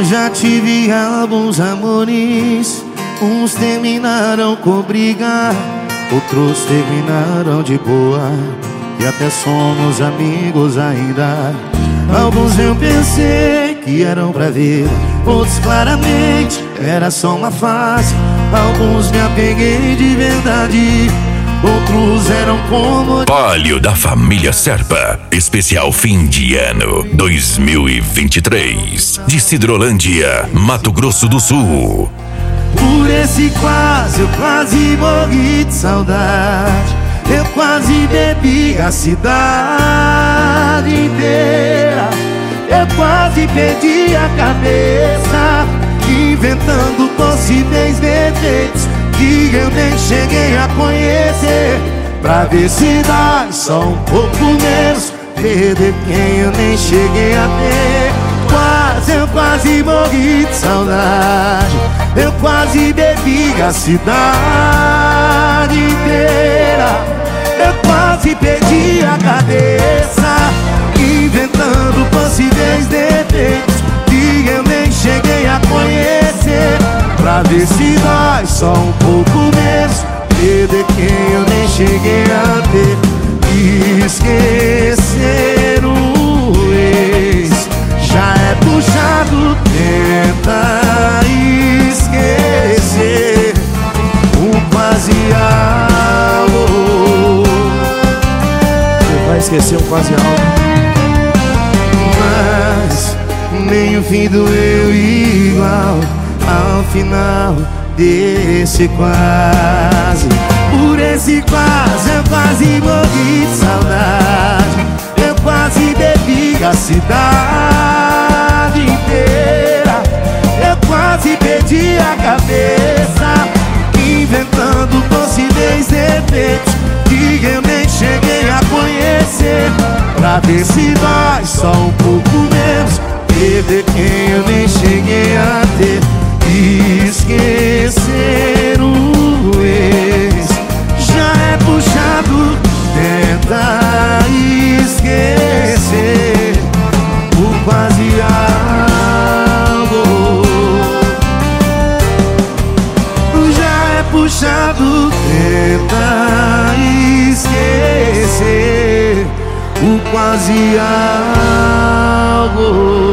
Já tive alguns amores, uns terminaram com briga, outros terminaram de boa, e até somos amigos ainda. Alguns eu pensei que eram pra ver, outros claramente era só uma fase. Alguns me apeguei de verdade, outros eram como Palio da família Serpa, especial fim de ano 2023, de Sidrolândia, Mato Grosso do Sul. Por esse quase, eu quase morri de saudade. Eu quase bebi a cidade inteira. Eu quase perdi a cabeça, inventando possíveis defeitos que eu nem cheguei a conhecer, pra ver se dá só um pouco menos, perder quem eu nem cheguei a ter. Eu quase morri de saudade. Eu quase bebi a cidade inteira. Eu quase perdi a cabeça, inventando possíveis defeitos que eu nem cheguei a conhecer, pra ver se dói só um pouco menos, perder quem eu nem cheguei a ter. Esquecer o ex já é puxado, tenta esquecer o quase algo. Você vai esquecer um quase algo, Mas nem o fim doeu igual ao final desse quase. Por esse quase eu quase morri de saudade. Eu quase bebi a cidade inteira. Eu quase perdi a cabeça, inventando possíveis defeitos que eu nem cheguei a conhecer, pra ver se dói só um pouco menos, perder quem eu nem cheguei a ter. Esquecer o ex já é puxado, tenta esquecer o quase algo. Já é puxado, tenta esquecer o quase algo.